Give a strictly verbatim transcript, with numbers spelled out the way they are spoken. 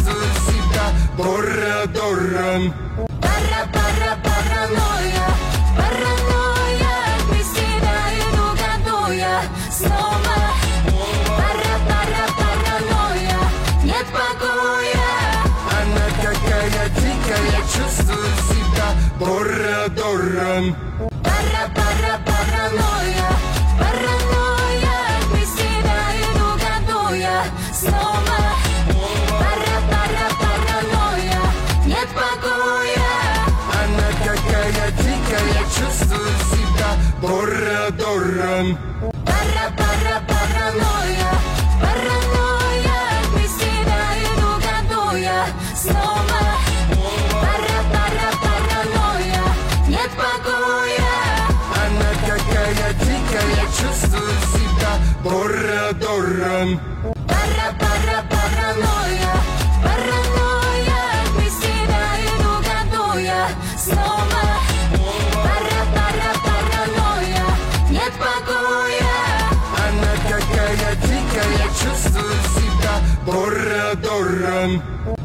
чувствую себя борадором. Пара, пара, паранойя, паранойя, без тебя иду гадуя снова. Пара, пара, паранойя, нет покоя. Она какая дикая, чувствую себя борадором. Пара, пара, паранойя, паранойя, без тебя иду гадуя снова. Пара, пара, паранойя, нет покоя. Она какая дикая, чувствую себя борадором. Пара, пара, паранойя, паранойя, без тебя иду гадуя снова. Пара, пара, паранойя, нет покоя. Она какая дикая, чувствую себя борадором. Пара, пара, паранойя, паранойя, без тебя иду гадуя снова. Пара, пара, паранойя, нет покоя. Она какая дикая, чувствую себя борадором.